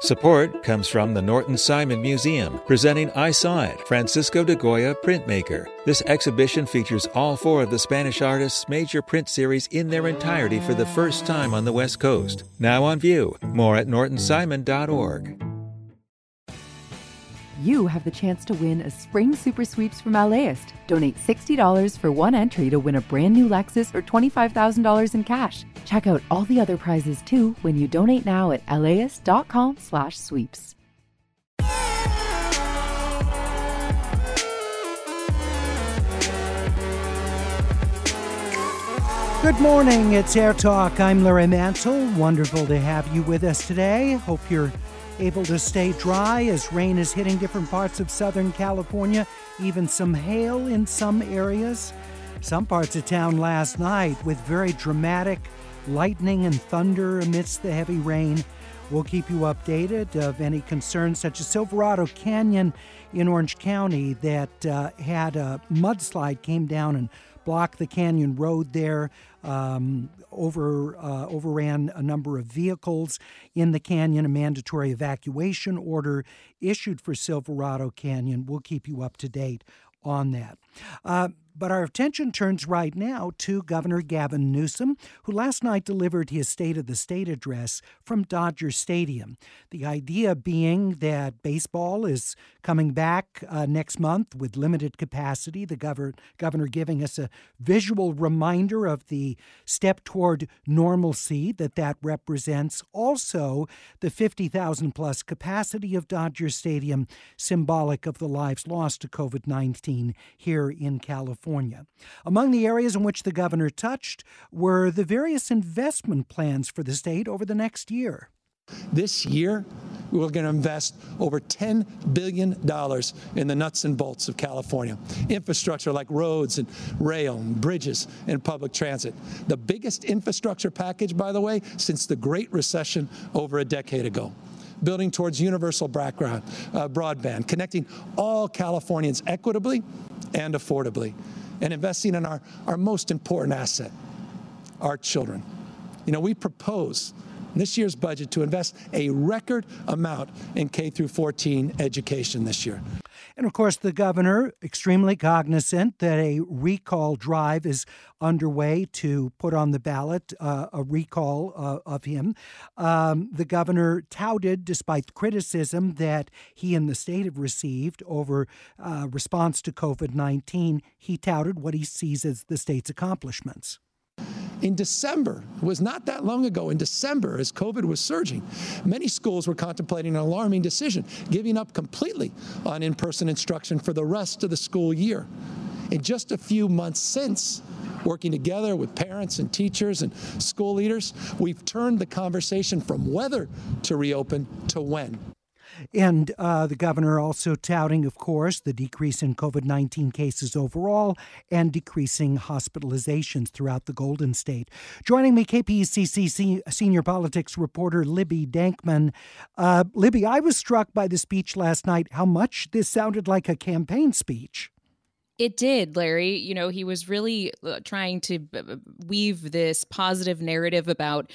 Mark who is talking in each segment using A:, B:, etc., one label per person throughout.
A: Support comes from the Norton Simon Museum, presenting I Saw It, Francisco de Goya Printmaker. This exhibition features all four of the Spanish artist's major print series in their entirety for the first time on the West Coast. Now on view. More at nortonsimon.org.
B: You have the chance to win a spring super sweeps from LAist. Donate $60 for one entry to win a brand new Lexus or $25,000 in cash. Check out all the other prizes too when you donate now at laist.com/sweeps.
C: Good morning, it's Air Talk. I'm Larry Mantle. Wonderful to have you with us today. Hope you're able to stay dry as rain is hitting different parts of Southern California, even some hail in some areas. Some parts of town last night with very dramatic lightning and thunder amidst the heavy rain. We'll keep you updated of any concerns, such as Silverado Canyon in Orange County that had a mudslide came down and blocked the canyon road there, overran a number of vehicles in the canyon. A mandatory evacuation order issued for Silverado Canyon. We'll keep you up to date on that. But our attention turns right now to Governor Gavin Newsom, who last night delivered his State of the State address from Dodger Stadium. The idea being that baseball is coming back next month with limited capacity. The governor giving us a visual reminder of the step toward normalcy that represents. Also, the 50,000 plus capacity of Dodger Stadium, symbolic of the lives lost to COVID-19 here in California. Among the areas in which the governor touched were the various investment plans for the state over the next year.
D: This year, we're going to invest over $10 billion in the nuts and bolts of California. Infrastructure like roads and rail and bridges and public transit. The biggest infrastructure package, by the way, since the Great Recession over a decade ago. Building towards universal broadband, connecting all Californians equitably and affordably, and investing in our most important asset, our children. You know, we propose in this year's budget to invest a record amount in K through 14 education this year.
C: And of course, the governor, extremely cognizant that a recall drive is underway to put on the ballot a recall of him. The governor touted, despite criticism that he and the state have received over response to COVID-19, he touted what he sees as the state's accomplishments.
D: In December, it was not that long ago, in December, as COVID was surging, many schools were contemplating an alarming decision, giving up completely on in-person instruction for the rest of the school year. In just a few months since, working together with parents and teachers and school leaders, we've turned the conversation from whether to reopen to when.
C: And the governor also touting, of course, the decrease in COVID-19 cases overall and decreasing hospitalizations throughout the Golden State. Joining me, KPCC senior politics reporter Libby Dankman. Libby, I was struck by the speech last night, how much this sounded like a campaign speech.
E: It did, Larry. You know, he was really trying to weave this positive narrative about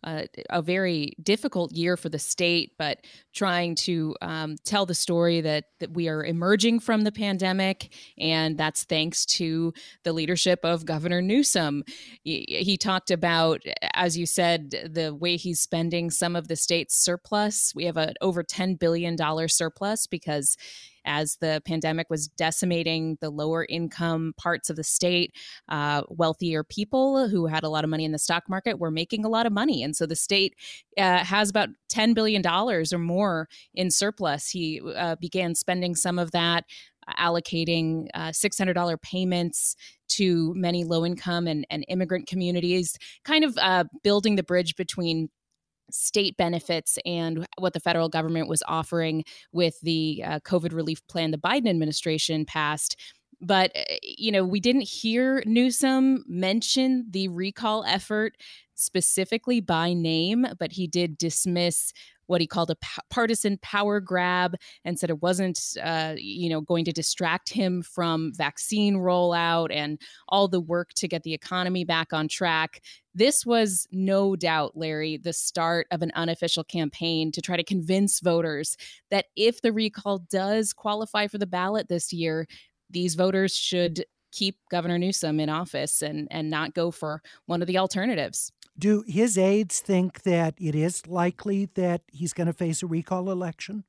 E: a very difficult year for the state, but trying to tell the story that we are emerging from the pandemic, and that's thanks to the leadership of Governor Newsom. He talked about, as you said, the way he's spending some of the state's surplus. We have an over $10 billion surplus because as the pandemic was decimating the lower income parts of the state, wealthier people who had a lot of money in the stock market were making a lot of money. And so the state has about $10 billion or more in surplus. He began spending some of that, allocating $600 payments to many low-income and immigrant communities, kind of building the bridge between state benefits and what the federal government was offering with the COVID relief plan the Biden administration passed. But, you know, we didn't hear Newsom mention the recall effort specifically by name, but he did dismiss what he called a partisan power grab, and said it wasn't, going to distract him from vaccine rollout and all the work to get the economy back on track. This was no doubt, Larry, the start of an unofficial campaign to try to convince voters that if the recall does qualify for the ballot this year, these voters should keep Governor Newsom in office and not go for one of the alternatives.
C: Do his aides think that it is likely that he's going to face a recall election?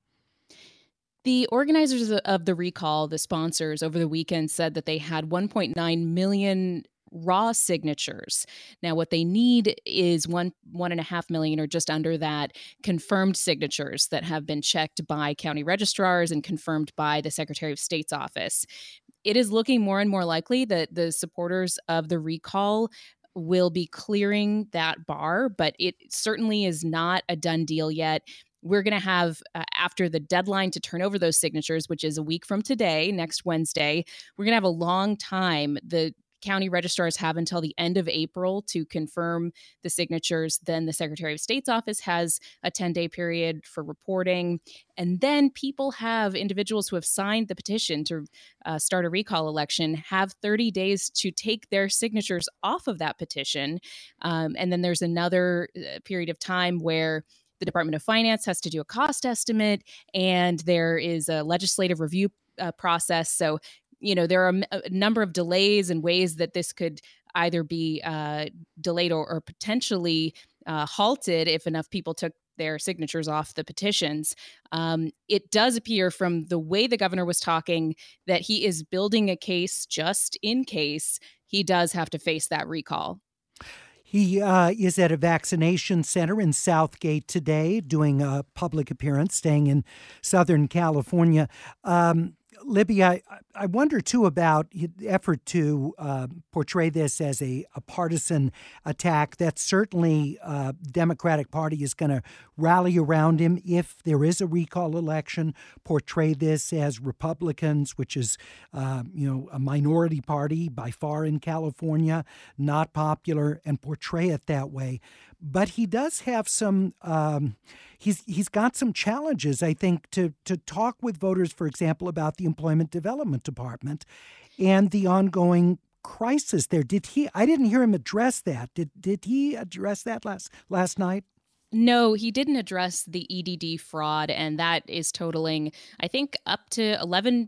E: The organizers of the recall, the sponsors, over the weekend said that they had 1.9 million raw signatures. Now, what they need is 1.5 million, or just under that, confirmed signatures that have been checked by county registrars and confirmed by the Secretary of State's office. It is looking more and more likely that the supporters of the recall will be clearing that bar, but it certainly is not a done deal yet. We're going to have, after the deadline to turn over those signatures, which is a week from today, next Wednesday, we're going to have a long time. The county registrars have until the end of April to confirm the signatures. Then the Secretary of State's office has a 10-day period for reporting. And then individuals who have signed the petition to start a recall election have 30 days to take their signatures off of that petition. And then there's another period of time where the Department of Finance has to do a cost estimate, and there is a legislative review process. So there are a number of delays and ways that this could either be delayed or potentially halted if enough people took their signatures off the petitions. It does appear from the way the governor was talking that he is building a case just in case he does have to face that recall.
C: He is at a vaccination center in Southgate today, doing a public appearance, staying in Southern California. Libby, I wonder, too, about the effort to portray this as a partisan attack. That certainly the Democratic Party is going to rally around him if there is a recall election, portray this as Republicans, which is, a minority party by far in California, not popular, and portray it that way. But he does have some he's got some challenges, I think, to talk with voters, for example, about the Employment Development Department and the ongoing crisis there. I didn't hear him address that. Did he address that last night?
E: No, he didn't address the EDD fraud, and that is totaling, I think, up to 11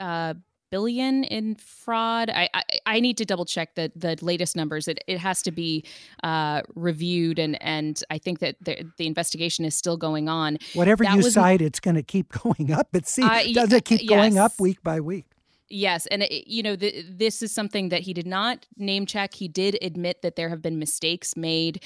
E: billion in fraud. I need to double check the latest numbers. It has to be reviewed, and I think that the investigation is still going on.
C: Whatever you cite, it's going to keep going up. Does it keep going up week by week?
E: Yes. And, this is something that he did not name check. He did admit that there have been mistakes made.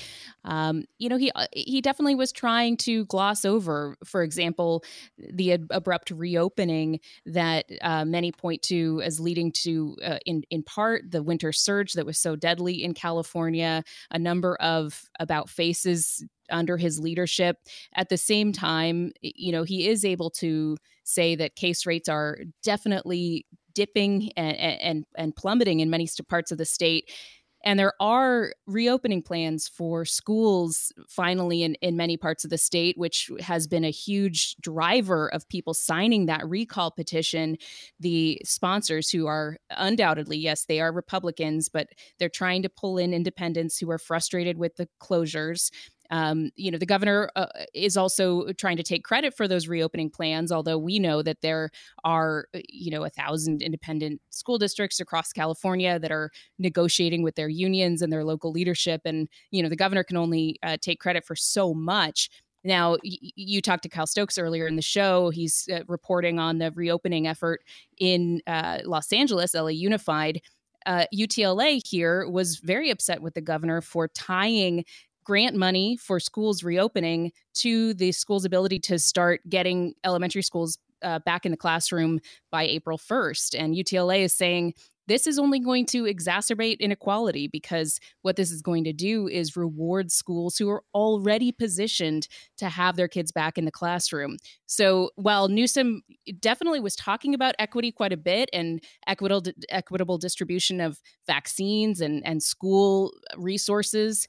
E: He definitely was trying to gloss over, for example, the abrupt reopening that many point to as leading to, in part, the winter surge that was so deadly in California, a number of about faces under his leadership. At the same time, he is able to say that case rates are definitely dipping and plummeting in many parts of the state. And there are reopening plans for schools finally in many parts of the state, which has been a huge driver of people signing that recall petition. The sponsors, who are undoubtedly, yes, they are Republicans, but they're trying to pull in independents who are frustrated with the closures. The governor is also trying to take credit for those reopening plans, although we know that there are, 1,000 independent school districts across California that are negotiating with their unions and their local leadership. And, the governor can only take credit for so much. Now, you talked to Kyle Stokes earlier in the show. He's reporting on the reopening effort in Los Angeles, LA Unified. UTLA here was very upset with the governor for tying grant money for schools reopening to the school's ability to start getting elementary schools back in the classroom by April 1st. And UTLA is saying this is only going to exacerbate inequality, because what this is going to do is reward schools who are already positioned to have their kids back in the classroom. So while Newsom definitely was talking about equity quite a bit and equitable distribution of vaccines and school resources,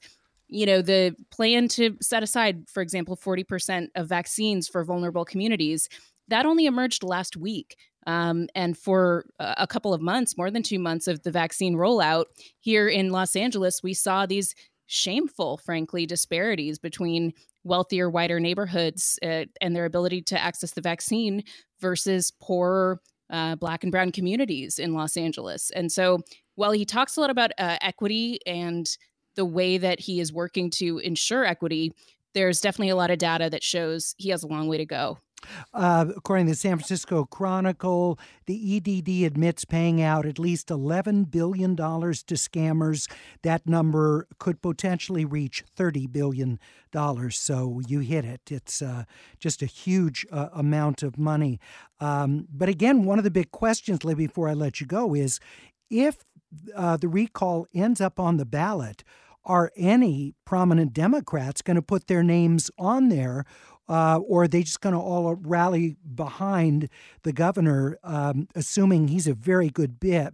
E: the plan to set aside, for example, 40% of vaccines for vulnerable communities, that only emerged last week. And for a couple of months, more than 2 months of the vaccine rollout here in Los Angeles, we saw these shameful, frankly, disparities between wealthier, whiter neighborhoods and their ability to access the vaccine versus poorer Black and brown communities in Los Angeles. And so while he talks a lot about equity and the way that he is working to ensure equity, there's definitely a lot of data that shows he has a long way to go.
C: According to the San Francisco Chronicle, the EDD admits paying out at least $11 billion to scammers. That number could potentially reach $30 billion. So you hit it. It's just a huge amount of money. But again, one of the big questions, Libby, before I let you go, is if the recall ends up on the ballot, are any prominent Democrats going to put their names on there? Or are they just going to all rally behind the governor, assuming he's a very good bet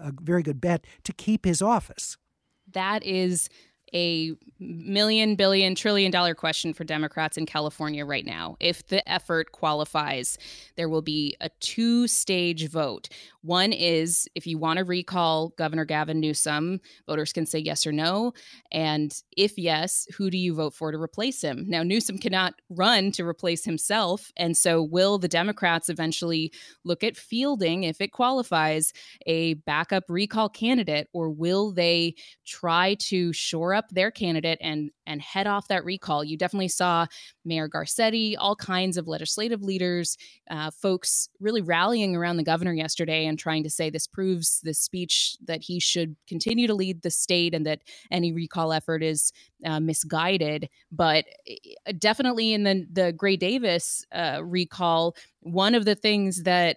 C: to keep his office?
E: That is a million, billion, trillion-dollar question for Democrats in California right now. If the effort qualifies, there will be a two-stage vote. One is if you want to recall Governor Gavin Newsom, voters can say yes or no. And if yes, who do you vote for to replace him? Now, Newsom cannot run to replace himself. And so will the Democrats eventually look at fielding, if it qualifies, a backup recall candidate, or will they try to shore up their candidate and head off that recall? You definitely saw Mayor Garcetti, all kinds of legislative leaders, folks really rallying around the governor yesterday and trying to say this proves this speech that he should continue to lead the state and that any recall effort is misguided. But definitely in the Gray Davis recall, one of the things that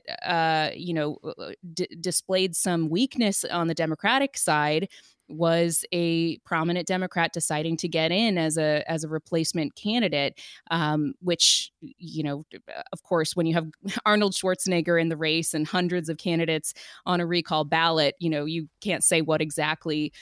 E: displayed some weakness on the Democratic side was a prominent Democrat deciding to get in as a replacement candidate, which, of course, when you have Arnold Schwarzenegger in the race and hundreds of candidates on a recall ballot, you can't say what exactly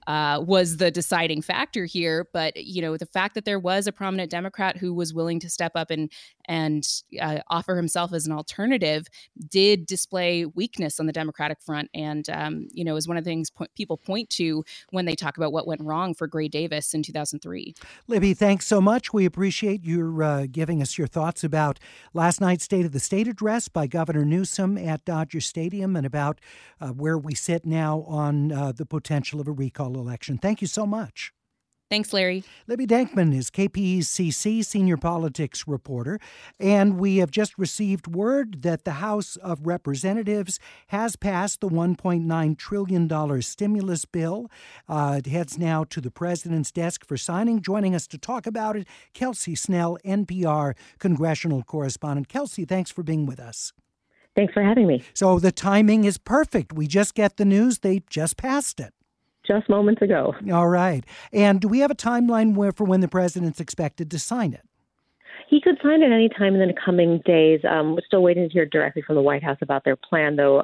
E: was the deciding factor here. But, the fact that there was a prominent Democrat who was willing to step up and offer himself as an alternative did display weakness on the Democratic front. And, is one of the things people point to when they talk about what went wrong for Gray Davis in 2003.
C: Libby, thanks so much. We appreciate your giving us your thoughts about last night's State of the State address by Governor Newsom at Dodger Stadium and about where we sit now on the potential of a recall election. Thank you so much.
E: Thanks, Larry.
C: Libby Denkman is KPECC senior politics reporter, and we have just received word that the House of Representatives has passed the $1.9 trillion stimulus bill. It heads now to the president's desk for signing. Joining us to talk about it, Kelsey Snell, NPR congressional correspondent. Kelsey, thanks for being with us.
F: Thanks for having me.
C: So the timing is perfect. We just get the news. They just passed it.
F: Just moments ago.
C: All right. And do we have a timeline for when the president's expected to sign it?
F: He could sign it any time in the coming days. We're still waiting to hear directly from the White House about their plan, though.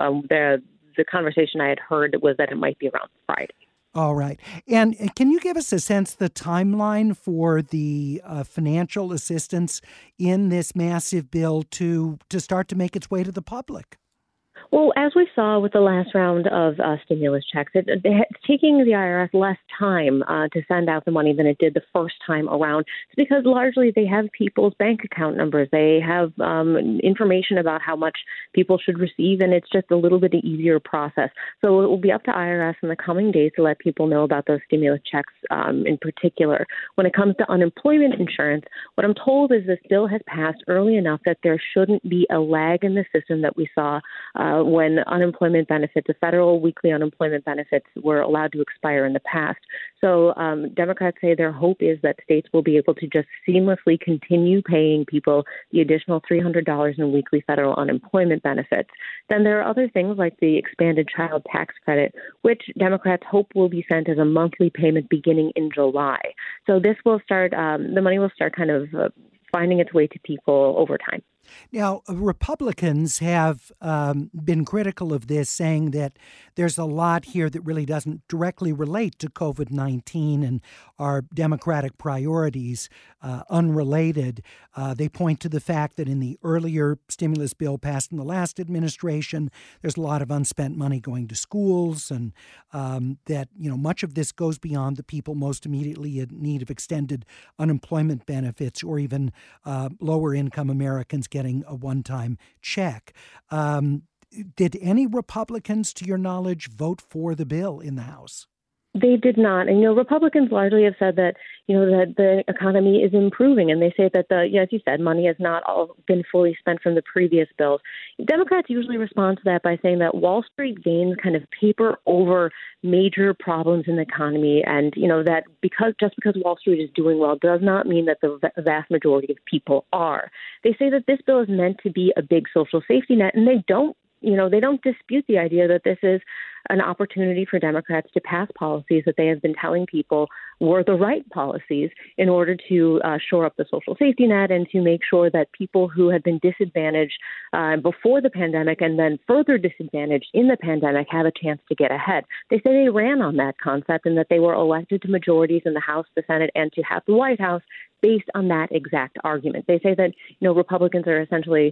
F: The conversation I had heard was that it might be around Friday.
C: All right. And can you give us a sense the timeline for the financial assistance in this massive bill to start to make its way to the public?
F: Well, as we saw with the last round of stimulus checks, it's taking the IRS less time to send out the money than it did the first time around. It's because largely they have people's bank account numbers. They have information about how much people should receive, and it's just a little bit easier process. So it will be up to IRS in the coming days to let people know about those stimulus checks in particular. When it comes to unemployment insurance, what I'm told is this bill has passed early enough that there shouldn't be a lag in the system that we saw when unemployment benefits, the federal weekly unemployment benefits, were allowed to expire in the past. So Democrats say their hope is that states will be able to just seamlessly continue paying people the additional $300 in weekly federal unemployment benefits. Then there are other things like the expanded child tax credit, which Democrats hope will be sent as a monthly payment beginning in July. So this will start, the money will start kind of finding its way to people over time.
C: Now, Republicans have been critical of this, saying that there's a lot here that really doesn't directly relate to COVID-19 and our Democratic priorities, unrelated. They point to the fact that in the earlier stimulus bill passed in the last administration, there's a lot of unspent money going to schools, and that much of this goes beyond the people most immediately in need of extended unemployment benefits or even lower-income Americans getting a one-time check. Did any Republicans, to your knowledge, vote for the bill in the House?
F: They did not. And, Republicans largely have said that, that the economy is improving. And they say that as you said, money has not all been fully spent from the previous bills. Democrats usually respond to that by saying that Wall Street gains kind of paper over major problems in the economy. And, that because Wall Street is doing well does not mean that the vast majority of people are. They say that this bill is meant to be a big social safety net, and they don't dispute the idea that this is an opportunity for Democrats to pass policies that they have been telling people were the right policies in order to shore up the social safety net and to make sure that people who had been disadvantaged before the pandemic and then further disadvantaged in the pandemic have a chance to get ahead. They say they ran on that concept and that they were elected to majorities in the House, the Senate, and to have the White House based on that exact argument. They say that, Republicans are essentially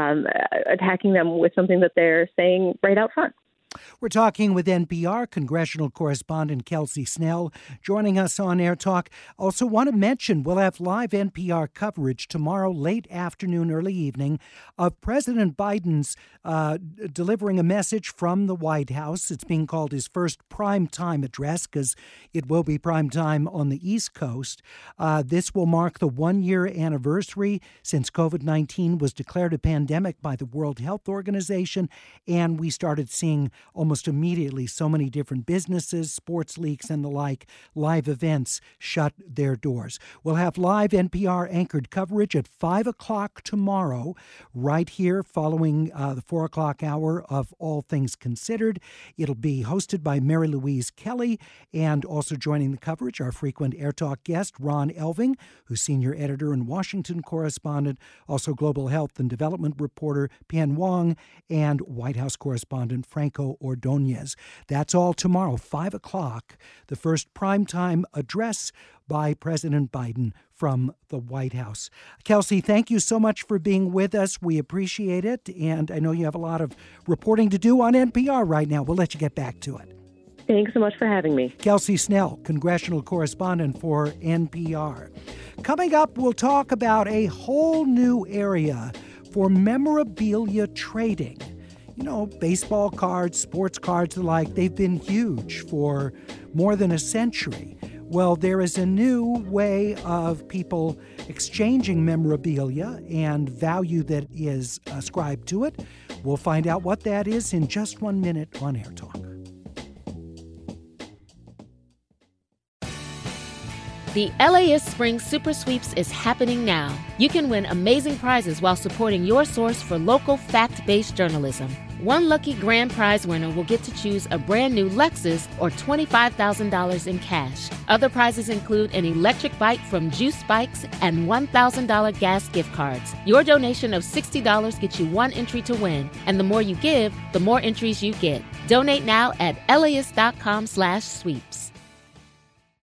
F: attacking them with something that they're saying right out front.
C: We're talking with NPR congressional correspondent Kelsey Snell joining us on Air Talk. Also want to mention we'll have live NPR coverage tomorrow late afternoon, early evening of President Biden's delivering a message from the White House. It's being called his first primetime address because it will be primetime on the East Coast. This will mark the one-year anniversary since COVID-19 was declared a pandemic by the World Health Organization, and we started seeing almost immediately so many different businesses, sports leagues, and the like, live events shut their doors. We'll have live NPR-anchored coverage at 5 o'clock tomorrow, right here following the 4 o'clock hour of All Things Considered. It'll be hosted by Mary Louise Kelly, and also joining the coverage, our frequent Air Talk guest, Ron Elving, who's senior editor and Washington correspondent, also global health and development reporter Pian Wong, and White House correspondent Franco Ordonez. That's all tomorrow, 5 o'clock, the first primetime address by President Biden from the White House. Kelsey, thank you so much for being with us. We appreciate it, and I know you have a lot of reporting to do on NPR right now. We'll let you get back to it.
F: Thanks so much for having me.
C: Kelsey Snell, congressional correspondent for NPR. Coming up, we'll talk about a whole new area for memorabilia trading. Baseball cards, sports cards, the like, they've been huge for more than a century. Well, there is a new way of people exchanging memorabilia and value that is ascribed to it. We'll find out what that is in just 1 minute on Air Talk.
G: The LAist Spring Super Sweeps is happening now. You can win amazing prizes while supporting your source for local fact-based journalism. One lucky grand prize winner will get to choose a brand new Lexus or $25,000 in cash. Other prizes include an electric bike from Juice Bikes and $1,000 gas gift cards. Your donation of $60 gets you one entry to win, and the more you give, the more entries you get. Donate now at LAist.com/sweeps.